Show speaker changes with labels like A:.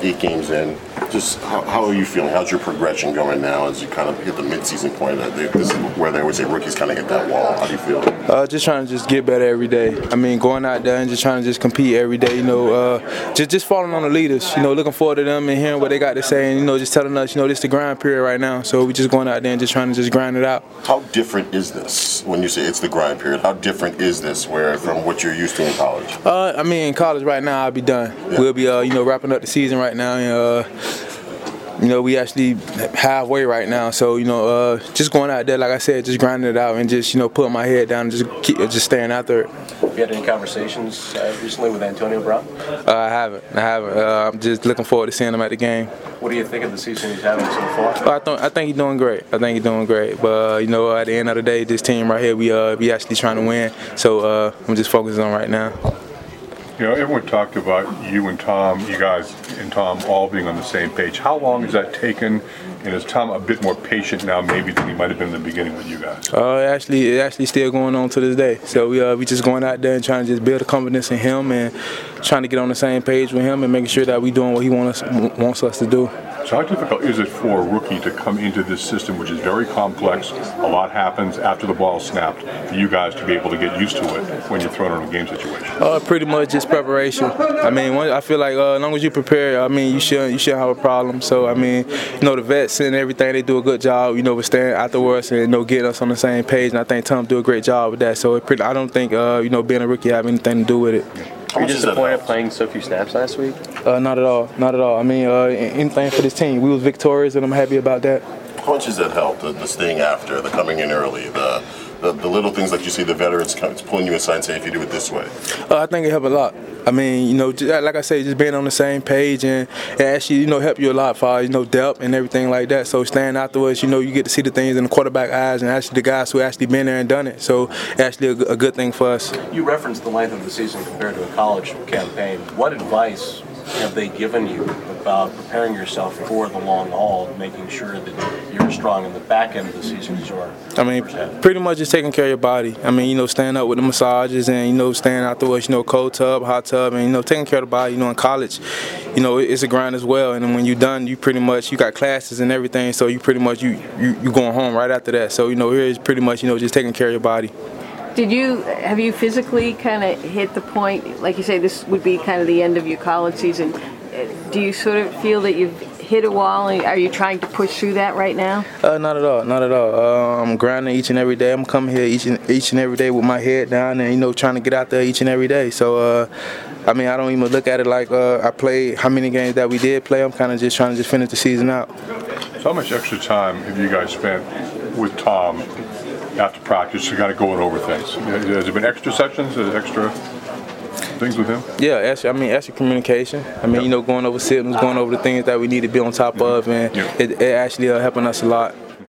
A: 8 games in. Just how are you feeling? How's your progression going now as you kind of hit the mid-season point? This is where they always say rookies kind of hit that wall. How do you feel?
B: Just trying to just get better every day. I mean, going out there and just trying to just compete every day. Just following on the leaders. Looking forward to them and hearing what they got to say, and just telling us, this is the grind period right now. So we're just going out there and just trying to just grind it out.
A: How different is this when you say it's the grind period? How different is this from what you're used to in college?
B: I mean, in college right now, I'll be done. Yeah. We'll be wrapping up the season right now, and we actually halfway right now. So just going out there, like I said, just grinding it out and just putting my head down and just staying out there.
C: Have you had any conversations recently with Antonio Brown?
B: I haven't. I'm just looking forward to seeing him at the game.
C: What do you think of the season he's having so far?
B: I think he's doing great. But at the end of the day, this team right here, we actually trying to win. So I'm just focusing on right now.
D: Everyone talked about you guys and Tom all being on the same page. How long has that taken? And is Tom a bit more patient now maybe than he might have been in the beginning with you guys?
B: It actually still going on to this day. So we just going out there and trying to just build a confidence in him and trying to get on the same page with him and making sure that we doing what he wants us to do.
D: So how difficult is it for a rookie to come into this system, which is very complex? A lot happens after the ball is snapped, for you guys to be able to get used to it when you're thrown in a game situation?
B: Pretty much just preparation. I mean, I feel like as long as you prepare, you shouldn't have a problem. So the vets and everything, they do a good job, with staying afterwards and getting us on the same page. And I think Tom do a great job with that. So I don't think being a rookie have anything to do with it.
C: Were you disappointed playing so few snaps last week?
B: Not at all. Not at all. Anything for this team. We was victorious, and I'm happy about that.
A: How much does that help? The staying after, the coming in early, the little things like you see the veterans pulling you aside and say, if you do it this way?
B: I think it helped a lot. Like I say, just being on the same page and actually, help you a lot for depth and everything like that. So staying afterwards, you get to see the things in the quarterback eyes and actually the guys who actually been there and done it. So actually a good thing for us.
C: You referenced the length of the season compared to a college campaign. What advice have they given you about preparing yourself for the long haul, making sure that you're strong in the back end of the season as you are?
B: Pretty much just taking care of your body. Staying up with the massages and, staying afterwards, cold tub, hot tub, and, taking care of the body. In college, it's a grind as well. And then when you're done, you got classes and everything, so you pretty much, you going home right after that. So, here is pretty much, just taking care of your body.
E: Have you physically kind of hit the point, like you say, this would be kind of the end of your college season? Do you sort of feel that you've hit a wall? Are you trying to push through that right now?
B: Not at all. I'm grinding each and every day. I'm coming here each and every day with my head down and, trying to get out there each and every day. So, I don't even look at it like I played how many games that we did play. I'm kind of just trying to finish the season out.
D: So how much extra time have you guys spent with Tom after practice to kind of going over things? Has there been extra sessions, extra things with him?
B: Yeah, extra communication. Going over systems, going over the things that we need to be on top of, and it actually helping us a lot.